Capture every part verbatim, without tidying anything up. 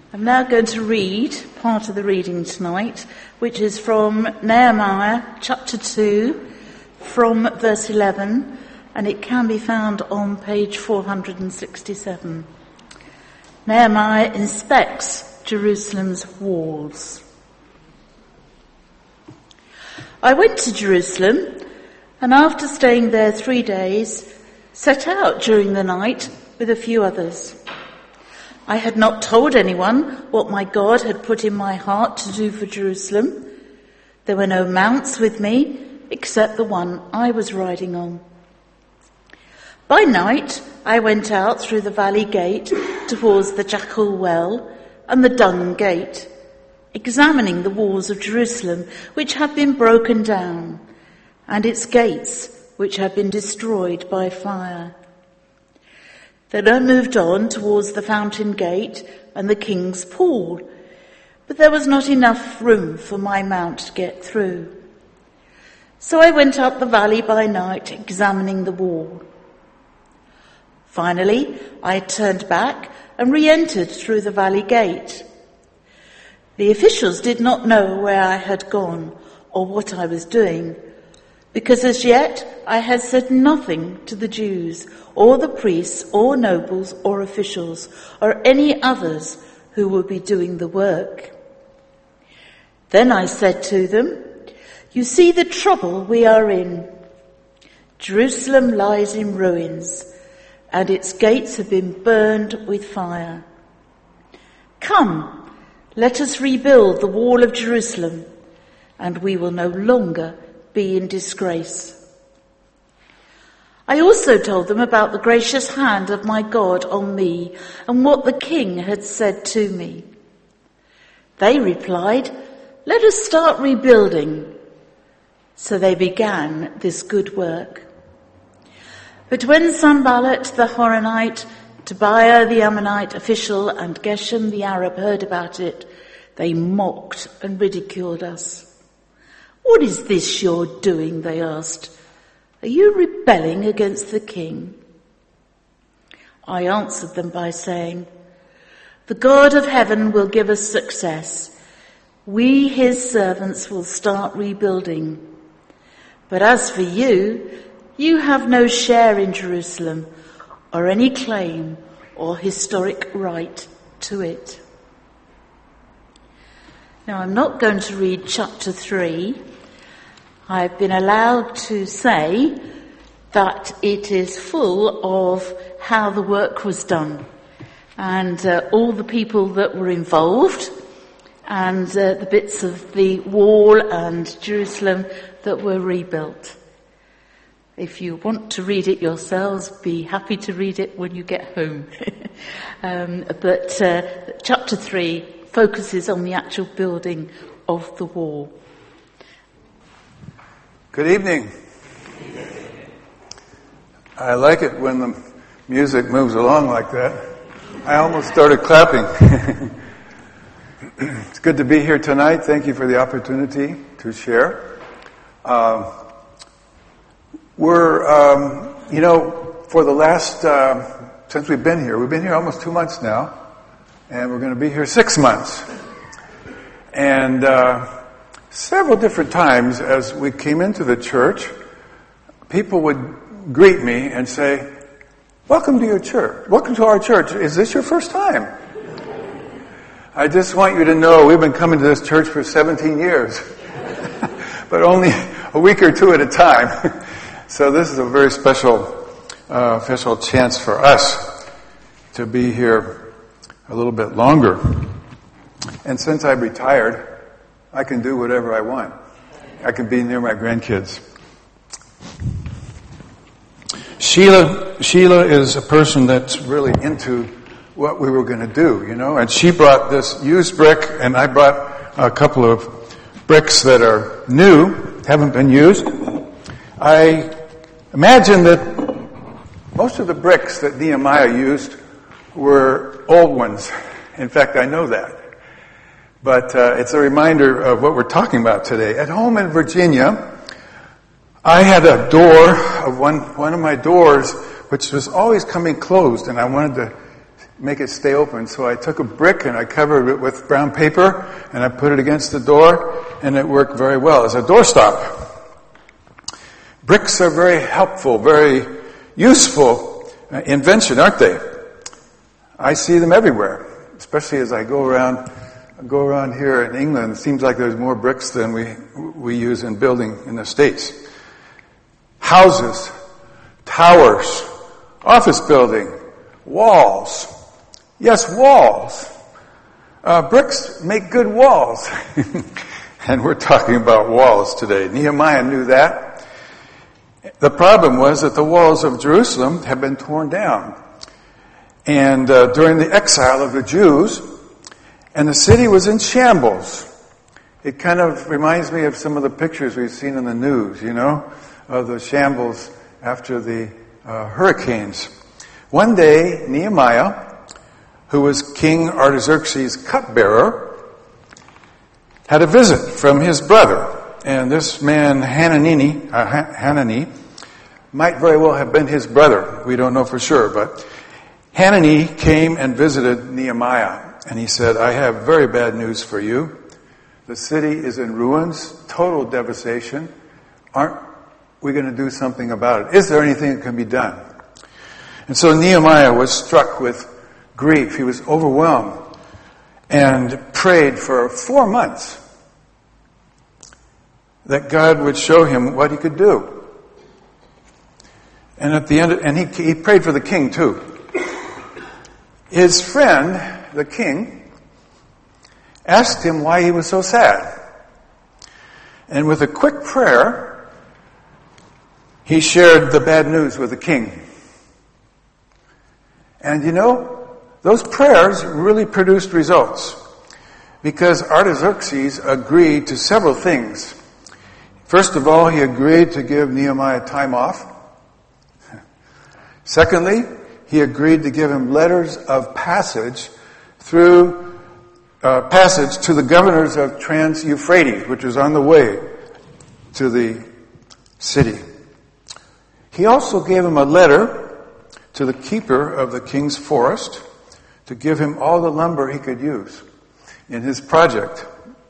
I'm now going to read part of the reading tonight, which is from Nehemiah chapter two, from verse eleven, and it can be found on page four hundred sixty-seven. Nehemiah inspects Jerusalem's walls. I went to Jerusalem, and after staying there three days, set out during the night with a few others. I had not told anyone what my God had put in my heart to do for Jerusalem. There were no mounts with me, except the one I was riding on. By night, I went out through the valley gate towards the Jackal Well and the Dung Gate, examining the walls of Jerusalem, which had been broken down, and its gates, which had been destroyed by fire. Then I moved on towards the Fountain Gate and the King's Pool, but there was not enough room for my mount to get through. So I went up the valley by night, examining the wall. Finally, I turned back and re-entered through the valley gate. The officials did not know where I had gone or what I was doing, because as yet I had said nothing to the Jews or the priests or nobles or officials or any others who would be doing the work. Then I said to them, "You see the trouble we are in. Jerusalem lies in ruins, and its gates have been burned with fire. Come, let us rebuild the wall of Jerusalem, and we will no longer be in disgrace." I also told them about the gracious hand of my God on me and what the king had said to me. They replied, "Let us start rebuilding." So they began this good work. But when Sanballat the Horonite, Tobiah the Ammonite official, and Geshem the Arab heard about it, they mocked and ridiculed us. "What is this you're doing?" they asked. "Are you rebelling against the king?" I answered them by saying, "The God of heaven will give us success. We, his servants, will start rebuilding. But as for you, you have no share in Jerusalem or any claim or historic right to it." Now, I'm not going to read chapter three. I've been allowed to say that it is full of how the work was done and uh, all the people that were involved and uh, the bits of the wall and Jerusalem that were rebuilt. If you want to read it yourselves, be happy to read it when you get home. um, but uh, chapter three focuses on the actual building of the wall. Good evening. I like it when the music moves along like that. I almost started clapping. It's good to be here tonight. Thank you for the opportunity to share. Uh, we're, um, you know, for the last, uh, since we've been here, we've been here almost two months now, and we're going to be here six months. And, uh, Several different times as we came into the church, people would greet me and say, "Welcome to your church. Welcome to our church. Is this your first time?" I just want you to know we've been coming to this church for seventeen years, but only a week or two at a time. So this is a very special, uh, special chance for us to be here a little bit longer. And since I've retired, I can do whatever I want. I can be near my grandkids. Sheila, Sheila is a person that's really into what we were going to do, you know, and she brought this used brick, and I brought a couple of bricks that are new, haven't been used. I imagine that most of the bricks that Nehemiah used were old ones. In fact, I know that. But uh, it's a reminder of what we're talking about today. At home in Virginia, I had a door of one one of my doors which was always coming closed, and I wanted to make it stay open. So I took a brick and I covered it with brown paper and I put it against the door, and it worked very well as a doorstop. Bricks are very helpful, very useful invention, aren't they? I see them everywhere, especially as I go around go around here in England. It seems like there's more bricks than we we use in building in the States. Houses, towers, office building, walls. Yes, walls. Uh, bricks make good walls. And we're talking about walls today. Nehemiah knew that. The problem was that the walls of Jerusalem had been torn down. And uh, during the exile of the Jews, and the city was in shambles. It kind of reminds me of some of the pictures we've seen in the news, you know, of the shambles after the uh, hurricanes. One day, Nehemiah, who was King Artaxerxes' cupbearer, had a visit from his brother. And this man, Hanani, uh, Hanani, might very well have been his brother. We don't know for sure, but Hanani came and visited Nehemiah. And he said, I have very bad news for you. The city is in ruins, total devastation. Aren't we going to do something about it? Is there anything that can be done? And so Nehemiah was struck with grief. He was overwhelmed and prayed for four months that God would show him what he could do. And at the end, and he, he prayed for the king too. His friend, the king, asked him why he was so sad. And with a quick prayer, he shared the bad news with the king. And you know, those prayers really produced results, because Artaxerxes agreed to several things. First of all, he agreed to give Nehemiah time off. Secondly, he agreed to give him letters of passage through uh, passage to the governors of Trans-Euphrates, which was on the way to the city. He also gave him a letter to the keeper of the king's forest to give him all the lumber he could use in his project.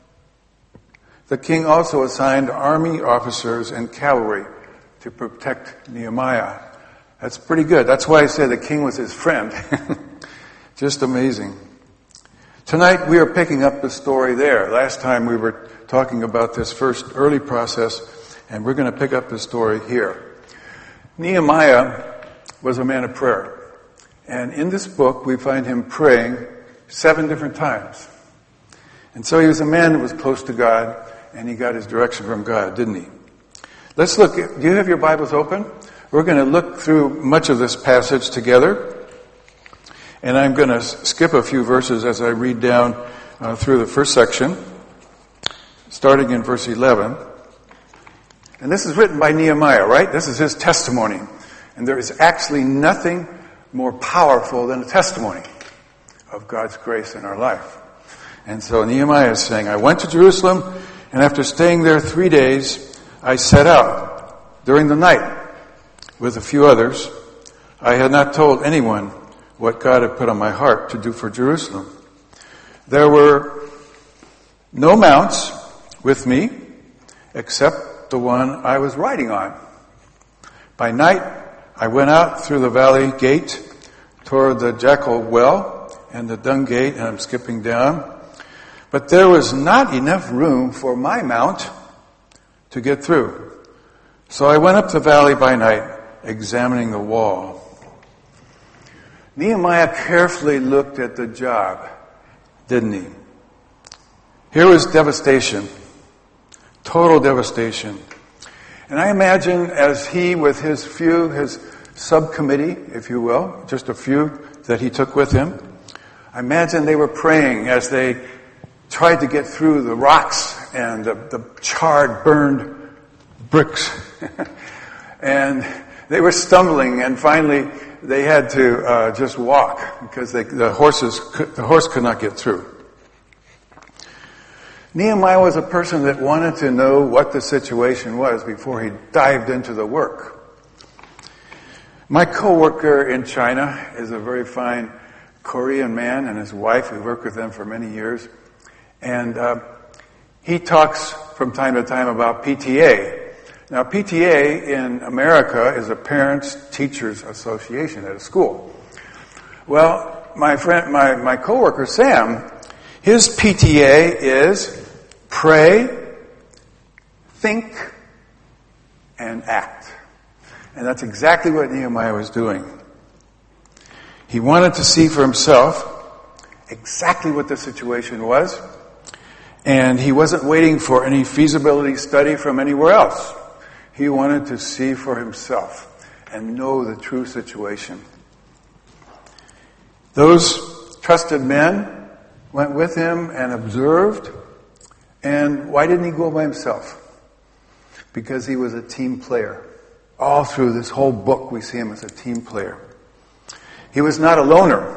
The king also assigned army officers and cavalry to protect Nehemiah. That's pretty good. That's why I say the king was his friend. Just amazing. Tonight we are picking up the story there. Last time we were talking about this first early process, and we're going to pick up the story here. Nehemiah was a man of prayer. And in this book we find him praying seven different times. And so he was a man that was close to God, and he got his direction from God, didn't he? Let's look. Do you have your Bibles open? We're going to look through much of this passage together. And I'm going to skip a few verses as I read down uh, through the first section, starting in verse eleven. And this is written by Nehemiah, right? This is his testimony. And there is actually nothing more powerful than a testimony of God's grace in our life. And so Nehemiah is saying, I went to Jerusalem, and after staying there three days, I set out during the night with a few others. I had not told anyone what God had put on my heart to do for Jerusalem. There were no mounts with me except the one I was riding on. By night, I went out through the valley gate toward the Jackal Well and the Dung Gate, and I'm skipping down. But there was not enough room for my mount to get through. So I went up the valley by night, examining the wall. Nehemiah carefully looked at the job, didn't he? Here was devastation, total devastation. And I imagine as he, with his few, his subcommittee, if you will, just a few that he took with him, I imagine they were praying as they tried to get through the rocks and the, the charred, burned bricks. And they were stumbling, and finally they had to uh, just walk because they, the horses could, the horse could not get through. Nehemiah was a person that wanted to know what the situation was before he dived into the work. My coworker in China is a very fine Korean man and his wife. We worked with them for many years. And uh, he talks from time to time about P T A. Now, P T A in America is a Parents Teachers Association at a school. Well, my friend, my, my coworker Sam, his P T A is pray, think, and act. And that's exactly what Nehemiah was doing. He wanted to see for himself exactly what the situation was, and he wasn't waiting for any feasibility study from anywhere else. He wanted to see for himself and know the true situation. Those trusted men went with him and observed. And why didn't he go by himself? Because he was a team player. All through this whole book we see him as a team player. He was not a loner.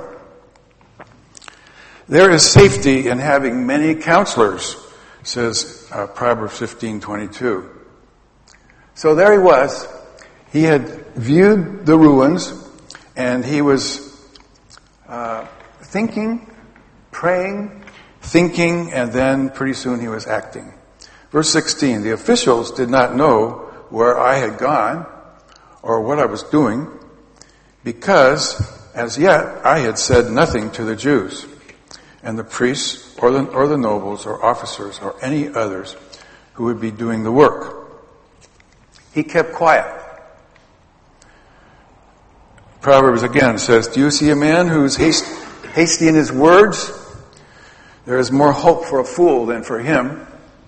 There is safety in having many counselors, says uh, Proverbs fifteen twenty-two. So there he was. He had viewed the ruins, and he was uh, thinking, praying, thinking, and then pretty soon he was acting. Verse sixteen, the officials did not know where I had gone or what I was doing, because as yet I had said nothing to the Jews and the priests or the, or the nobles or officers or any others who would be doing the work. He kept quiet. Proverbs again says, do you see a man who's haste, hasty in his words? There is more hope for a fool than for him.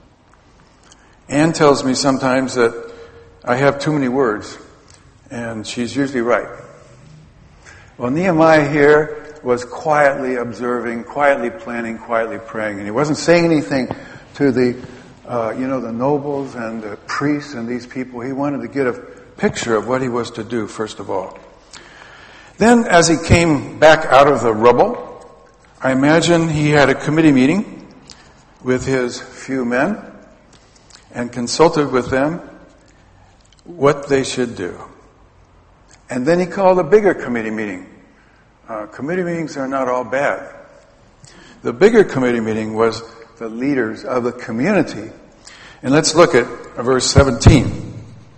Anne tells me sometimes that I have too many words, and she's usually right. Well, Nehemiah here was quietly observing, quietly planning, quietly praying, and he wasn't saying anything to the, uh, you know, the nobles and the priests and these people. He wanted to get a picture of what he was to do, first of all. Then, as he came back out of the rubble, I imagine he had a committee meeting with his few men and consulted with them what they should do. And then he called a bigger committee meeting. Uh, committee meetings are not all bad. The bigger committee meeting was the leaders of the community. And let's look at verse seventeen.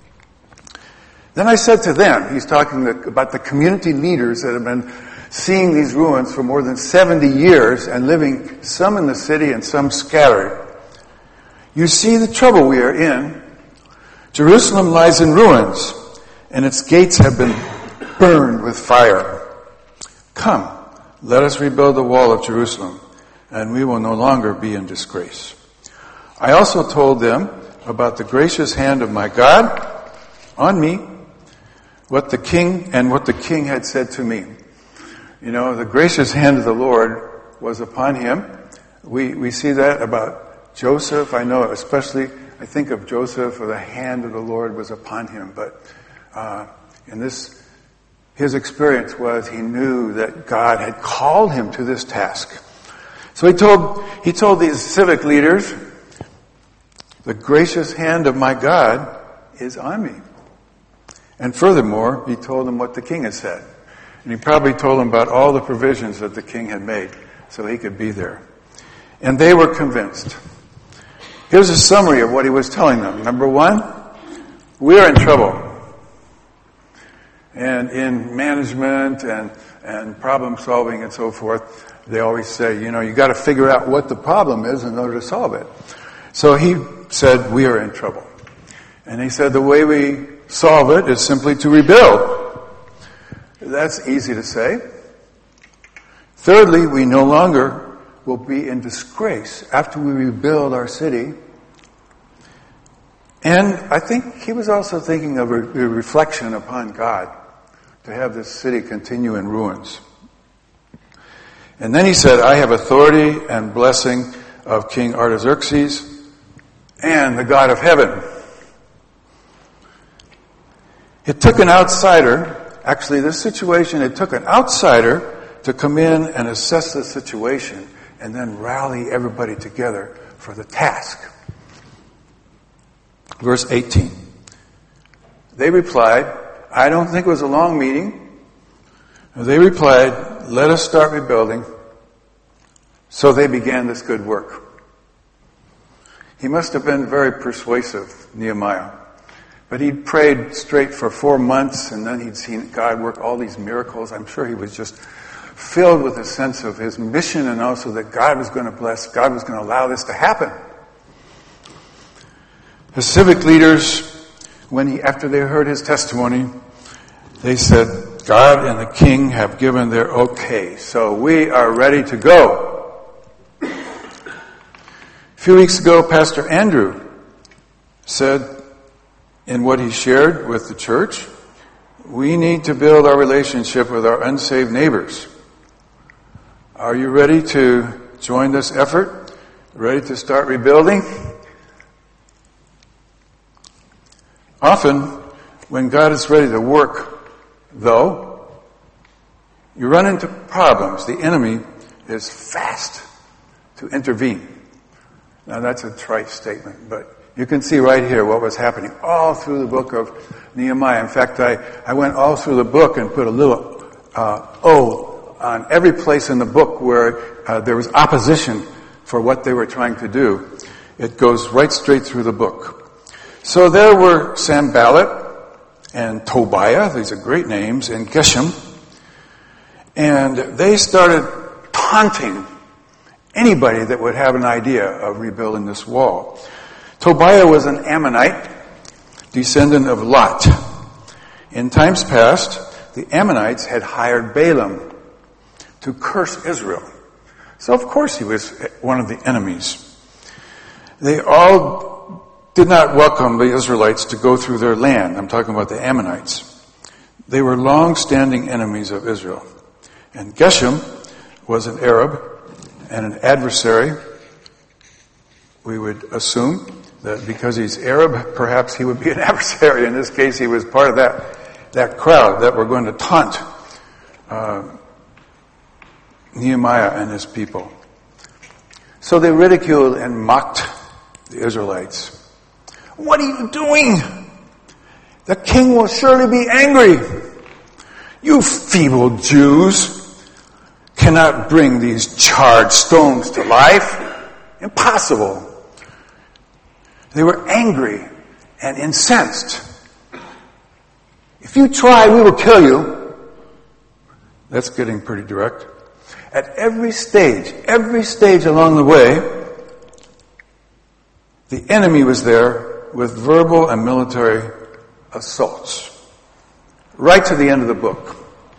Then I said to them, he's talking about the community leaders that have been seeing these ruins for more than seventy years and living some in the city and some scattered. You see the trouble we are in. Jerusalem lies in ruins, and its gates have been burned with fire. Come, let us rebuild the wall of Jerusalem, and we will no longer be in disgrace. I also told them about the gracious hand of my God on me, what the king and what the king had said to me. You know, the gracious hand of the Lord was upon him. We we see that about Joseph. I know, especially, I think of Joseph, or the hand of the Lord was upon him. But uh, in this, his experience was he knew that God had called him to this task. So he told he told these civic leaders, the gracious hand of my God is on me. And furthermore, he told them what the king had said. And he probably told them about all the provisions that the king had made so he could be there. And they were convinced. Here's a summary of what he was telling them. Number one, we are in trouble. And in management and, and problem solving and so forth, they always say, you know, you got to figure out what the problem is in order to solve it. So he said, we are in trouble. And he said, the way we solve it is simply to rebuild. That's easy to say. Thirdly, we no longer will be in disgrace after we rebuild our city. And I think he was also thinking of a reflection upon God to have this city continue in ruins. And then he said, I have authority and blessing of King Artaxerxes and the God of heaven. It took an outsider, actually this situation, it took an outsider to come in and assess the situation and then rally everybody together for the task. Verse eighteen. They replied, I don't think it was a long meeting. They replied, let us start rebuilding. So they began this good work. He must have been very persuasive, Nehemiah. But he'd prayed straight for four months, and then he'd seen God work all these miracles. I'm sure he was just filled with a sense of his mission, and also that God was going to bless, God was going to allow this to happen. The civic leaders, when he, after they heard his testimony, they said, God and the king have given their okay, so we are ready to go. A few weeks ago, Pastor Andrew said in what he shared with the church, we need to build our relationship with our unsaved neighbors. Are you ready to join this effort? Ready to start rebuilding? Often, when God is ready to work, though, you run into problems. The enemy is fast to intervene. Now that's a trite statement, but you can see right here what was happening all through the book of Nehemiah. In fact, I, I went all through the book and put a little uh, O on every place in the book where uh, there was opposition for what they were trying to do. It goes right straight through the book. So there were Sanballat and Tobiah, these are great names, and Geshem, and they started taunting anybody that would have an idea of rebuilding this wall. Tobiah was an Ammonite, descendant of Lot. In times past, the Ammonites had hired Balaam to curse Israel. So of course he was one of the enemies. They all did not welcome the Israelites to go through their land. I'm talking about the Ammonites. They were long-standing enemies of Israel. And Geshem was an Arab and an adversary. We would assume that because he's Arab, perhaps he would be an adversary. In this case, he was part of that, that crowd that were going to taunt uh, Nehemiah and his people. So they ridiculed and mocked the Israelites. What are you doing? The king will surely be angry. You feeble Jews cannot bring these charred stones to life. Impossible. They were angry and incensed. If you try, we will kill you. That's getting pretty direct. At every stage, every stage along the way, the enemy was there with verbal and military assaults. Right to the end of the book.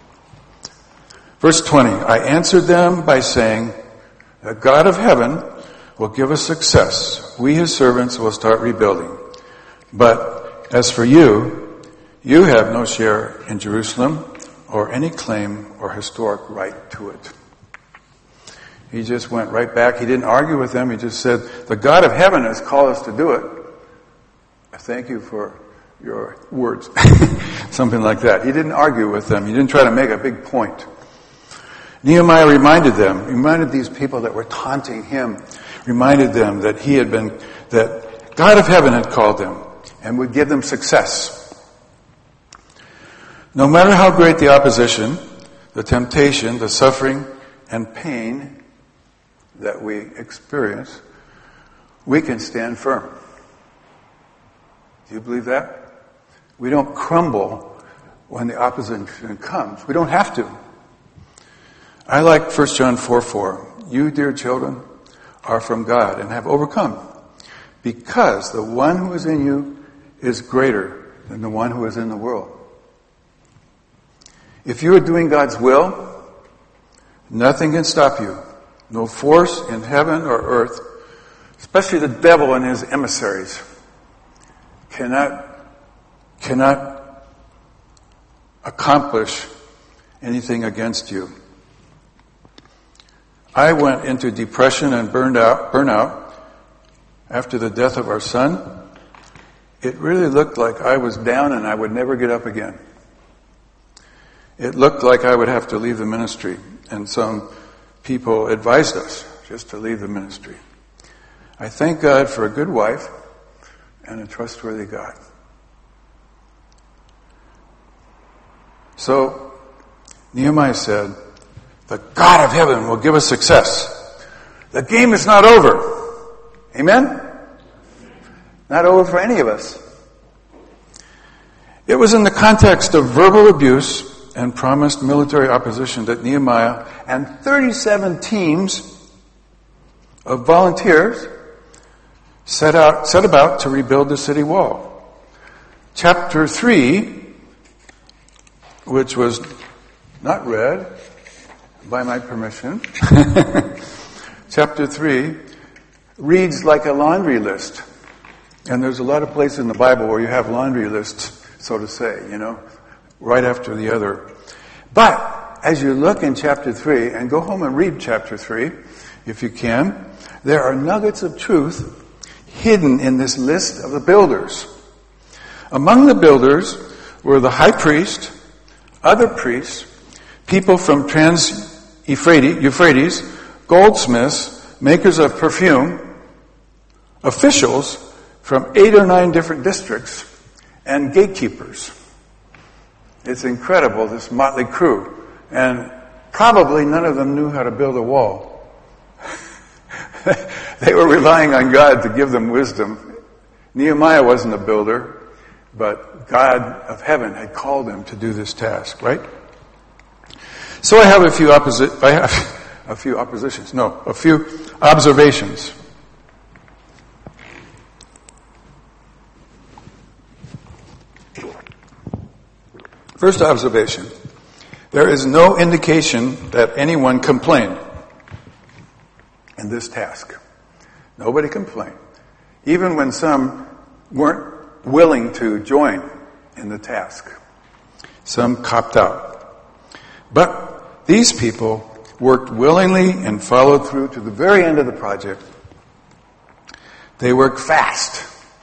Verse twenty, I answered them by saying, the God of heaven will give us success. We, his servants, will start rebuilding. But as for you, you have no share in Jerusalem or any claim or historic right to it. He just went right back. He didn't argue with them. He just said, the God of heaven has called us to do it. I thank you for your words. Something like that. He didn't argue with them. He didn't try to make a big point. Nehemiah reminded them, reminded these people that were taunting him, reminded them that he had been, that God of heaven had called them and would give them success. No matter how great the opposition, the temptation, the suffering, and pain that we experience, we can stand firm. Do you believe that? We don't crumble when the opposition comes. We don't have to. I like First John four four. You, dear children, are from God and have overcome, because the one who is in you is greater than the one who is in the world. If you are doing God's will, nothing can stop you. No force in heaven or earth, especially the devil and his emissaries, cannot, cannot accomplish anything against you. I went into depression and burned out, burnout after the death of our son. It really looked like I was down and I would never get up again. It looked like I would have to leave the ministry, and some people advised us just to leave the ministry. I thank God for a good wife and a trustworthy God. So Nehemiah said, the God of heaven will give us success. The game is not over. Amen? Not over for any of us. It was in the context of verbal abuse and promised military opposition that Nehemiah and thirty-seven teams of volunteers set out, set about to rebuild the city wall. Chapter three, which was not read by my permission, chapter three reads like a laundry list. And there's a lot of places in the Bible where you have laundry lists, so to say, you know, right after the other. But as you look in chapter three, and go home and read chapter three, if you can, there are nuggets of truth hidden in this list of the builders. Among the builders were the high priest, other priests, people from Trans-Euphrates, goldsmiths, makers of perfume, officials from eight or nine different districts, and gatekeepers. It's incredible, this motley crew. And probably none of them knew how to build a wall. They were relying on God to give them wisdom. Nehemiah wasn't a builder, but God of heaven had called him to do this task, right? So I have a few opposi- I have a few oppositions. No, a few observations. First observation. There is no indication that anyone complained in this task. Nobody complained. Even when some weren't willing to join in the task. Some copped out. But these people worked willingly and followed through to the very end of the project. They worked fast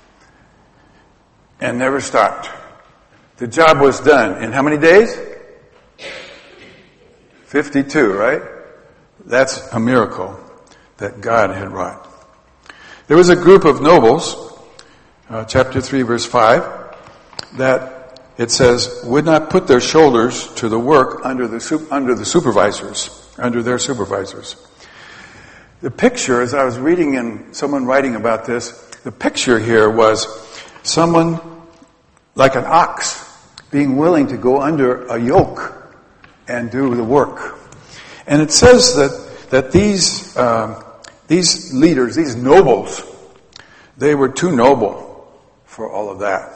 and never stopped. The job was done in how many days? fifty-two, right? That's a miracle that God had wrought. There was a group of nobles, uh, chapter three, verse five, that it says would not put their shoulders to the work under the su- under the supervisors, under their supervisors. The picture, as I was reading and someone writing about this, the picture here was someone like an ox being willing to go under a yoke and do the work. And it says that that these uh, these leaders, these nobles, they were too noble for all of that.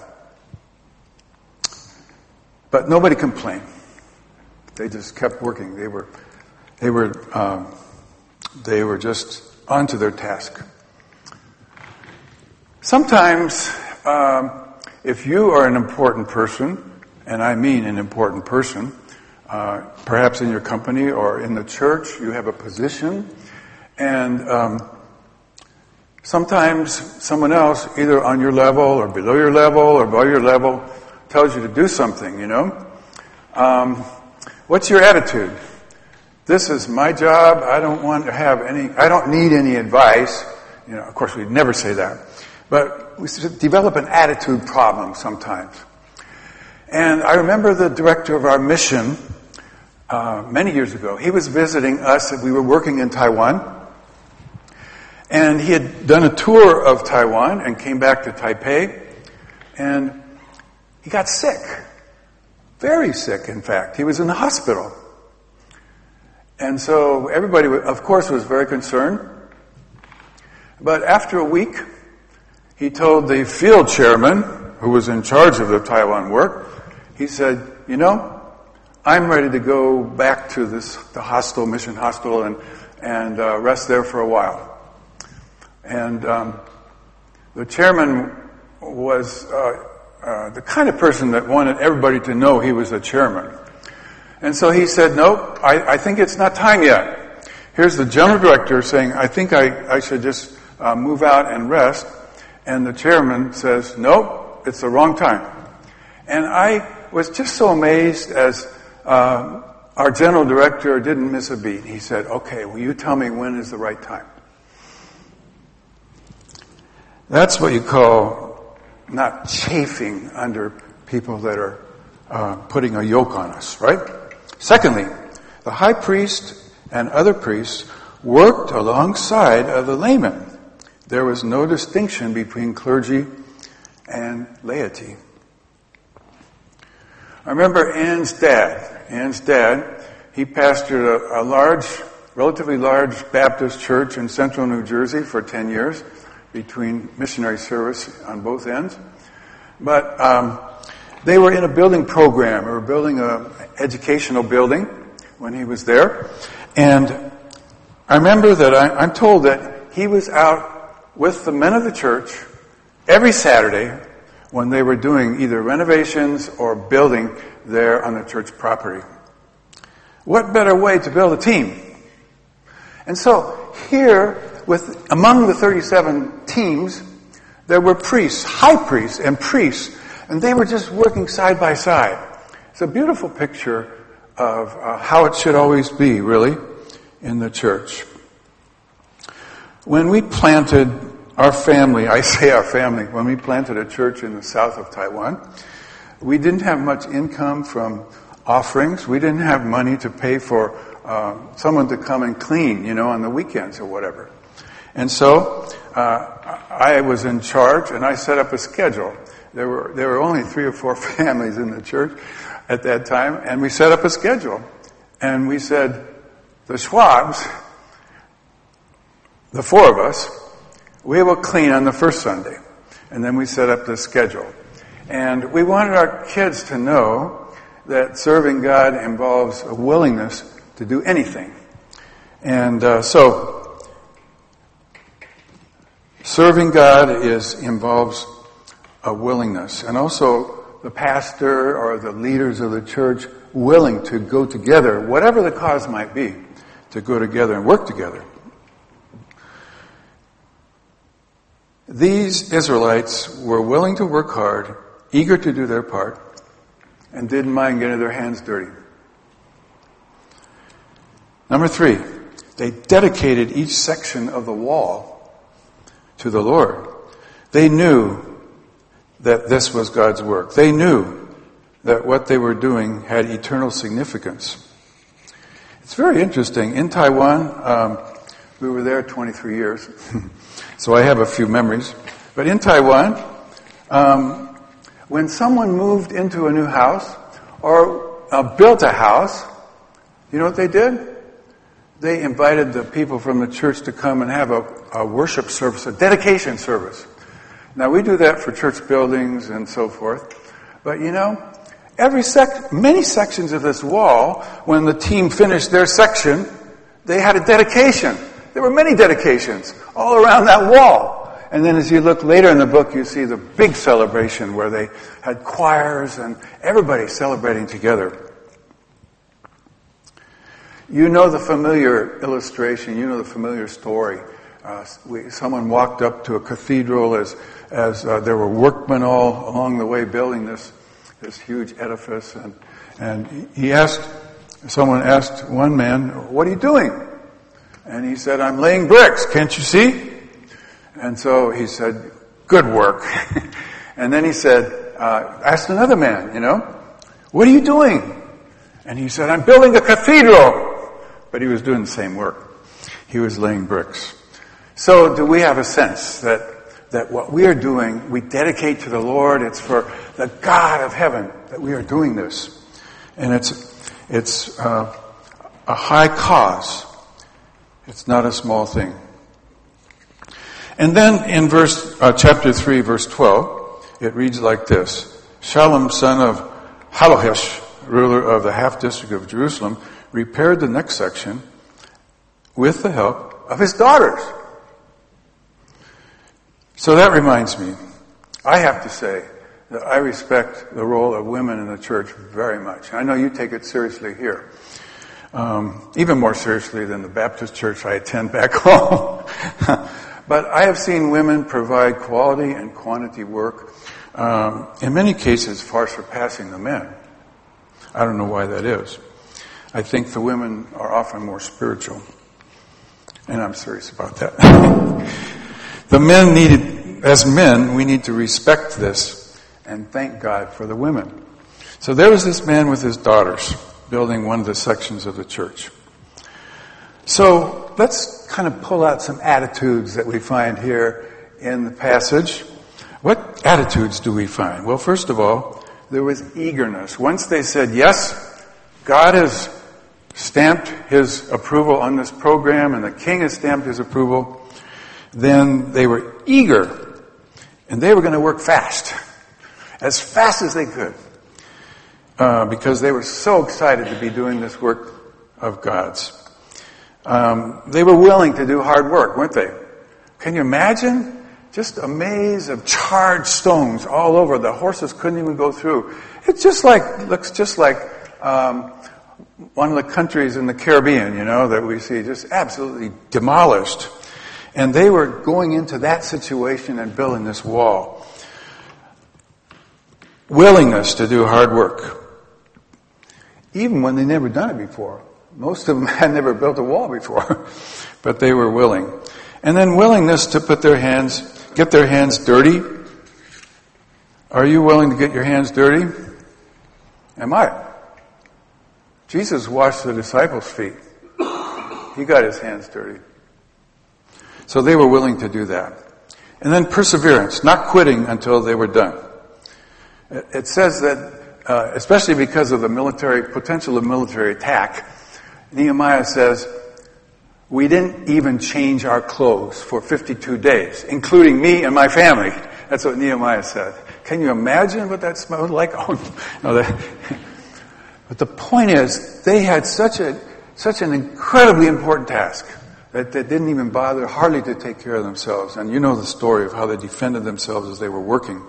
But nobody complained. They just kept working. They were they were um, they were just onto their task. Sometimes, um, if you are an important person, and I mean an important person, uh, perhaps in your company or in the church, you have a position, and um, sometimes someone else, either on your level or below your level or above your level, tells you to do something, you know. Um, what's your attitude? This is my job. I don't want to have any, I don't need any advice. You know, of course, we'd never say that. But we develop an attitude problem sometimes. And I remember the director of our mission uh, many years ago. He was visiting us. We were working in Taiwan. And he had done a tour of Taiwan and came back to Taipei. And he got sick. Very sick, in fact. He was in the hospital. And so everybody, of course, was very concerned. But after a week, he told the field chairman, who was in charge of the Taiwan work, he said, you know, I'm ready to go back to this the hospital, mission hospital, and, and uh, rest there for a while. And um, the chairman was uh, uh, the kind of person that wanted everybody to know he was the chairman. And so he said, no, I, I think it's not time yet. Here's the general director saying, I think I, I should just uh, move out and rest. And the chairman says, no, it's the wrong time. And I was just so amazed as uh, our general director didn't miss a beat. He said, okay, will you tell me when is the right time? That's what you call not chafing under people that are uh, putting a yoke on us, right? Secondly, the high priest and other priests worked alongside of the laymen. There was no distinction between clergy and laity. I remember Ann's dad. Ann's dad, he pastored a, a large, relatively large Baptist church in central New Jersey for ten years between missionary service on both ends. But um, they were in a building program. They were building an educational building when he was there. And I remember that I, I'm told that he was out with the men of the church every Saturday when they were doing either renovations or building there on the church property. What better way to build a team? And so here, with among the thirty-seven teams, there were priests, high priests and priests, and they were just working side by side. It's a beautiful picture of uh, how it should always be, really, in the church. When we planted our family, I say our family, when we planted a church in the south of Taiwan, we didn't have much income from offerings. We didn't have money to pay for uh, someone to come and clean, you know, on the weekends or whatever. And so uh, I was in charge, and I set up a schedule. There were there were only three or four families in the church at that time, and we set up a schedule. And we said, the Schwabs, the four of us, we will clean on the first Sunday. And then we set up the schedule. And we wanted our kids to know that serving God involves a willingness to do anything. And uh, so, serving God is involves a willingness. And also, the pastor or the leaders of the church willing to go together, whatever the cause might be, to go together and work together. These Israelites were willing to work hard, eager to do their part, and didn't mind getting their hands dirty. Number three, they dedicated each section of the wall to the Lord. They knew that this was God's work. They knew that what they were doing had eternal significance. It's very interesting. In Taiwan, um, we were there twenty-three years. So I have a few memories. But in Taiwan, um, when someone moved into a new house or uh, built a house, you know what they did? They invited the people from the church to come and have a, a worship service, a dedication service. Now we do that for church buildings and so forth. But you know, every sec- many sections of this wall, when the team finished their section, they had a dedication. There were many dedications all around that wall. And then as you look later in the book, you see the big celebration where they had choirs and everybody celebrating together. You know the familiar illustration, you know the familiar story. Uh, we, someone walked up to a cathedral as as uh, there were workmen all along the way building this this huge edifice, and and he asked, someone asked one man, "What are you doing?" And he said, "I'm laying bricks, can't you see?" And so he said, "Good work." And then he said, uh, asked another man, you know, "What are you doing?" And he said, "I'm building a cathedral." But he was doing the same work. He was laying bricks. So do we have a sense that, that what we are doing, we dedicate to the Lord, it's for the God of heaven that we are doing this. And it's, it's uh, a high cause. It's not a small thing. And then in verse, uh, chapter three, verse twelve, it reads like this. Shallum, son of Halohesh, ruler of the half district of Jerusalem, repaired the next section with the help of his daughters. So that reminds me, I have to say that I respect the role of women in the church very much. I know you take it seriously here. Um, even more seriously than the Baptist church I attend back home. But I have seen women provide quality and quantity work, um, in many cases far surpassing the men. I don't know why that is. I think the women are often more spiritual. And I'm serious about that. The men needed, as men, we need to respect this and thank God for the women. So there was this man with his daughters. building one of the sections of the church. So let's kind of pull out some attitudes that we find here in the passage. What attitudes do we find? Well, first of all, there was eagerness. Once they said, yes, God has stamped his approval on this program and the king has stamped his approval, then they were eager and they were going to work fast, as fast as they could, uh, because they were so excited to be doing this work of God's. Um, they were willing to do hard work, weren't they? Can you imagine? Just a maze of charred stones all over. The horses couldn't even go through. It just like looks just like um, one of the countries in the Caribbean, you know, that we see just absolutely demolished. And they were going into that situation and building this wall. Willingness to do hard work, even when they never done it before. Most of them had never built a wall before, but they were willing. And then willingness to put their hands, get their hands dirty. Are you willing to get your hands dirty? Am I? Jesus washed the disciples' feet. He got his hands dirty. So they were willing to do that. And then perseverance, not quitting until they were done. It says that, uh, especially because of the military, potential of military attack, Nehemiah says, we didn't even change our clothes for fifty-two days, including me and my family. That's what Nehemiah said. Can you imagine what that smelled like? Oh, no, that, but the point is, they had such a such an incredibly important task that they didn't even bother hardly to take care of themselves. And you know the story of how they defended themselves as they were working.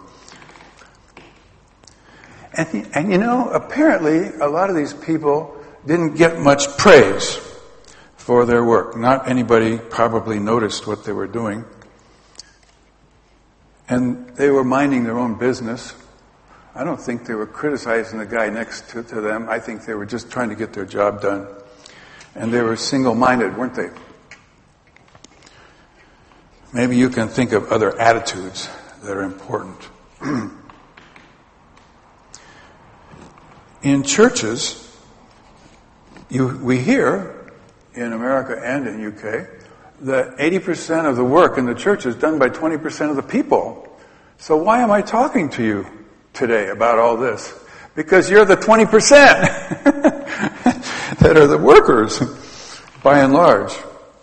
And, and you know, apparently, a lot of these people didn't get much praise for their work. Not anybody probably noticed what they were doing. And they were minding their own business. I don't think they were criticizing the guy next to, to them. I think they were just trying to get their job done. And they were single-minded, weren't they? Maybe you can think of other attitudes that are important. In churches, you, we hear in America and in U K that eighty percent of the work in the church is done by twenty percent of the people. So why am I talking to you today about all this? Because you're the twenty percent that are the workers, by and large.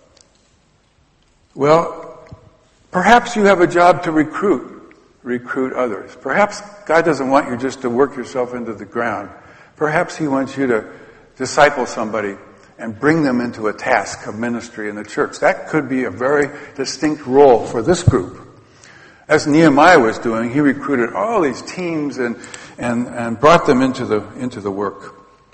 Well, perhaps you have a job to recruit, recruit others. Perhaps God doesn't want you just to work yourself into the ground. Perhaps he wants you to disciple somebody and bring them into a task of ministry in the church. That could be a very distinct role for this group. As Nehemiah was doing, he recruited all these teams and and, and brought them into the into the work.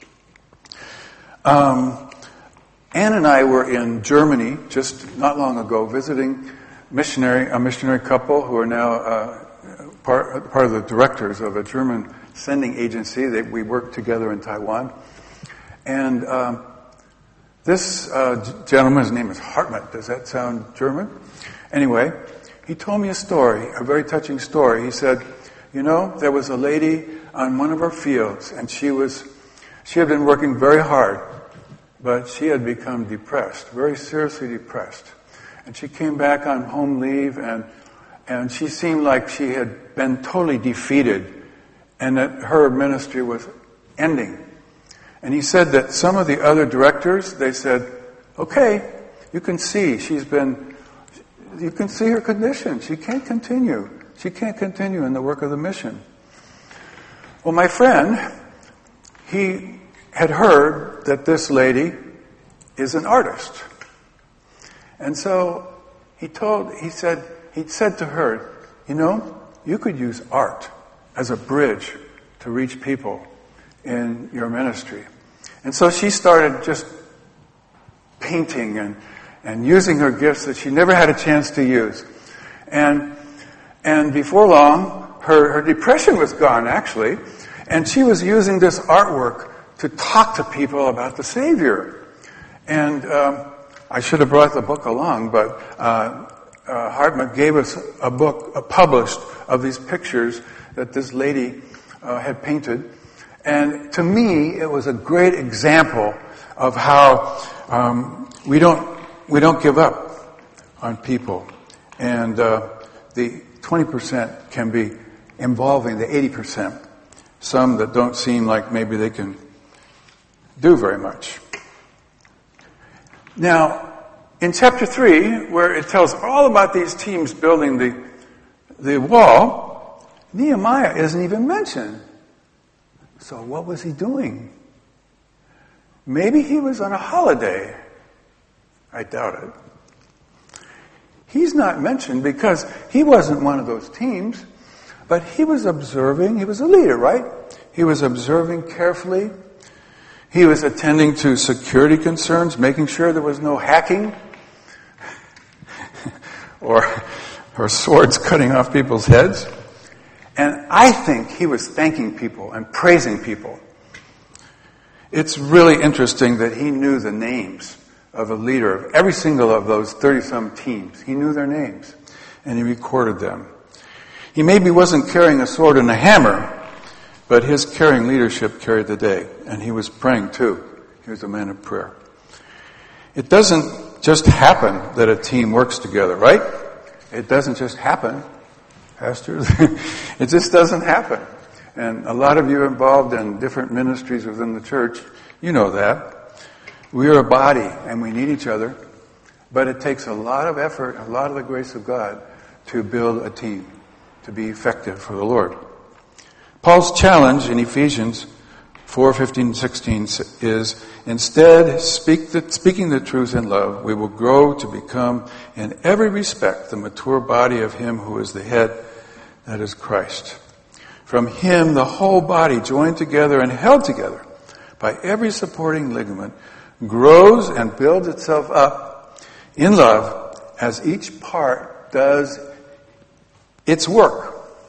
Um, Ann and I were in Germany just not long ago, visiting missionary a missionary couple who are now uh, part part of the directors of a German sending agency. That we work together in Taiwan, and um, this uh, gentleman, his name is Hartmut. Does that sound German? Anyway, he told me a story, a very touching story. He said, you know, there was a lady on one of our fields, and she was, she had been working very hard, but she had become depressed, very seriously depressed. And she came back on home leave, and and she seemed like she had been totally defeated, and that her ministry was ending. And he said that some of the other directors, they said, okay, you can see she's been, you can see her condition. She can't continue. She can't continue in the work of the mission. Well, my friend, he had heard that this lady is an artist. And so he told, he said, he said to her, you know, you could use art as a bridge to reach people in your ministry. And so she started just painting and, and using her gifts that she never had a chance to use. And and before long, her, her depression was gone, actually. And she was using this artwork to talk to people about the Savior. And um, I should have brought the book along, but uh, uh, Hartmut gave us a book uh, published of these pictures that this lady uh, had painted. And to me, it was a great example of how um, we don't we don't give up on people, and uh, the twenty percent can be involving the eighty percent. Some that don't seem like maybe they can do very much. Now, in chapter three, where it tells all about these teams building the the wall, Nehemiah isn't even mentioned. So what was he doing? Maybe he was on a holiday. I doubt it. He's not mentioned because he wasn't one of those teams, but he was observing. He was a leader, right? He was observing carefully. He was attending to security concerns, making sure there was no hacking or, or swords cutting off people's heads. And I think he was thanking people and praising people. It's really interesting that he knew the names of a leader of every single of those thirty-some teams. He knew their names, and he recorded them. He maybe wasn't carrying a sword and a hammer, but his caring leadership carried the day, and he was praying too. He was a man of prayer. It doesn't just happen that a team works together, right? It doesn't just happen, pastors. It just doesn't happen. And a lot of you involved in different ministries within the church, you know that. We are a body, and we need each other, but it takes a lot of effort, a lot of the grace of God to build a team, to be effective for the Lord. Paul's challenge in Ephesians four, fifteen, sixteen is, instead, speak the, speaking the truth in love, we will grow to become, in every respect, the mature body of Him who is the head, that is Christ. From Him, the whole body, joined together and held together by every supporting ligament, grows and builds itself up in love as each part does its work.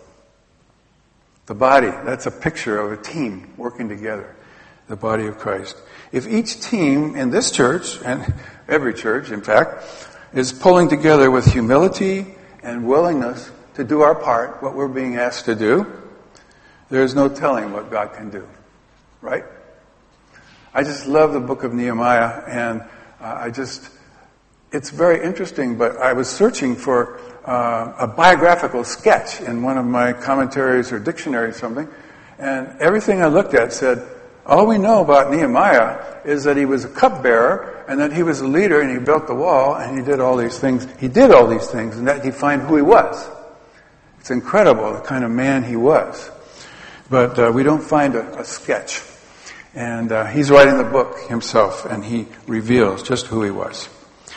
The body, that's a picture of a team working together, the body of Christ. If each team in this church, and every church, in fact, is pulling together with humility and willingness to do our part, what we're being asked to do, there's no telling what God can do. Right? I just love the book of Nehemiah, and uh, I just, it's very interesting, but I was searching for uh, a biographical sketch in one of my commentaries or dictionaries or something, and everything I looked at said, all we know about Nehemiah is that he was a cupbearer, and that he was a leader, and he built the wall, and he did all these things. He did all these things, and that defined who he was. It's incredible, the kind of man he was. But uh, we don't find a, a sketch. And uh, he's writing the book himself, and he reveals just who he was.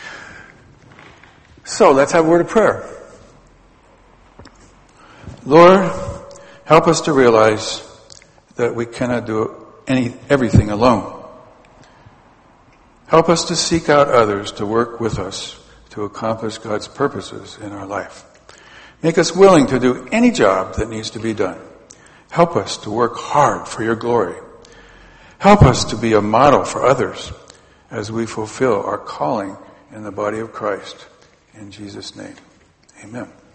So let's have a word of prayer. Lord, help us to realize that we cannot do any everything alone. Help us to seek out others to work with us to accomplish God's purposes in our life. Make us willing to do any job that needs to be done. Help us to work hard for your glory. Help us to be a model for others as we fulfill our calling in the body of Christ. In Jesus' name, amen.